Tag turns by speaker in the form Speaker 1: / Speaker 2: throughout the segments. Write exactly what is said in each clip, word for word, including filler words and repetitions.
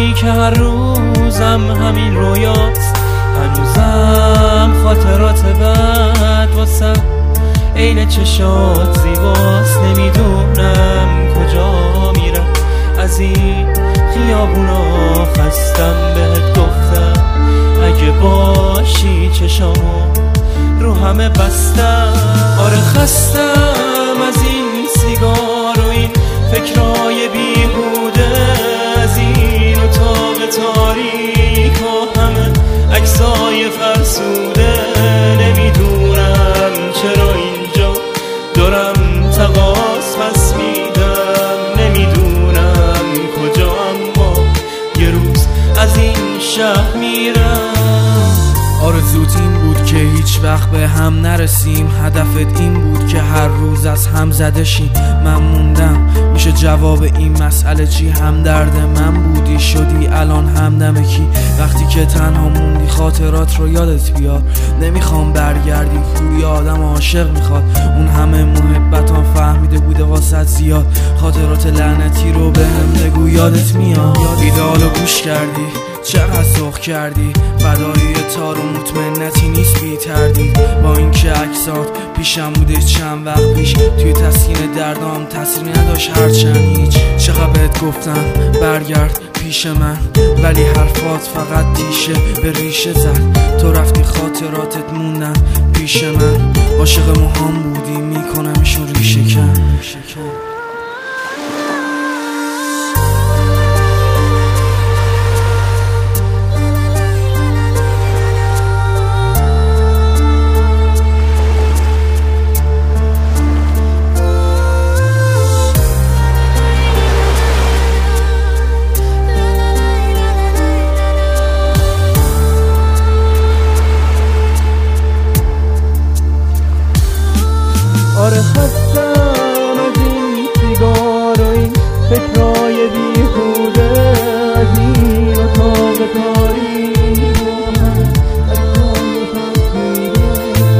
Speaker 1: تویی که هر روزم همین رویاست، هنوزم خاطرات بد واسم عین چشات زیباست. نمیدونم کجا میرم، از این خیابونا خستم. بهت گفتم اگه باشی چشامو رو همه بستم. آره خستم از این سیگار و این فکرای بیهوده، از این اتاق تاریک و همه عکسای فرسوده. نمیدونم چرا اینجا دارم تقاص پس میدم، نمیدونم کجا اما یه روز از این شهر میرم.
Speaker 2: آرزوت این بود که هیچ وقت به هم نرسیم، هدفت این بود که هر روز از هم زده شیم. من موندم میشه جواب این مسئله چی؟ هم درد من بودی شدی الان همدم کی؟ وقتی که تنها موندی خاطرات رو یادت بیار. نمیخوام برگردی کوری آدم عاشق میخواد، اون همه محبتان فهمیده بوده واسط زیاد. خاطرات لعنتی رو به هم بگو یادت میاد. ایده‌هالو گوش کردی چقدر سرخ کردی، فدای تار و مطمئنتی نیست بی تردید. با اینکه عکسات پیشم بوده چند وقت پیش، توی تسکین دردام تاثیر نداشت هرچند هیچ. چقدر بهت گفتم برگرد پیش من، ولی حرفات فقط تیشه به ریشه زد. تو رفتی خاطراتت موندن پیش من، عاشق موهام بودی میکنمشون ریشه کن.
Speaker 1: آره خستم از این سیگار و این فکرای بیهوده، از این اتاق تاریک و همه عکسای فرسوده.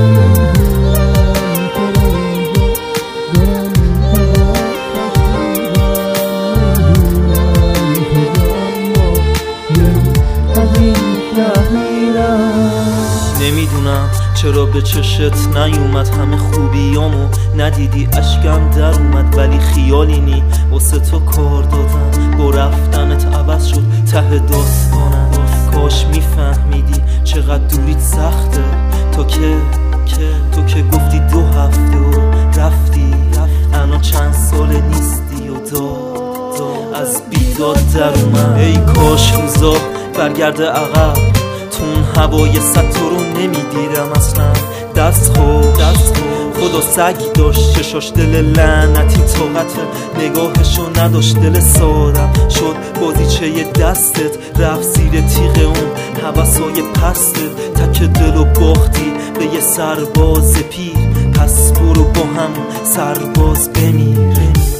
Speaker 3: نمیدونم چرا به چشت نیومد همه خوبیامو ندیدی، اشکم در اومد ولی خیالی نی واسه تو کار دادم. با رفتنت عوض شد ته داستانم، کاش میفهمیدی چقدر دوریت سخته. تو که تو که گفتی دو هفته و رفتی، الان چند سال نیستی و داد از بیداد در اومد. ای کاش روزا برگرده عقب، تون هوای سطح رو نمیدیدم اصلا. دست خود خدا سگ داشت، چشاش دل لعنتی طاقت نگاهشو نداشت. دل سادم شد بازیچه دستت، رفت زیر تیغ اون هوسای پستت. تک دل و باختی به یه سرباز پیر، پس برو با هم سرباز بمیر.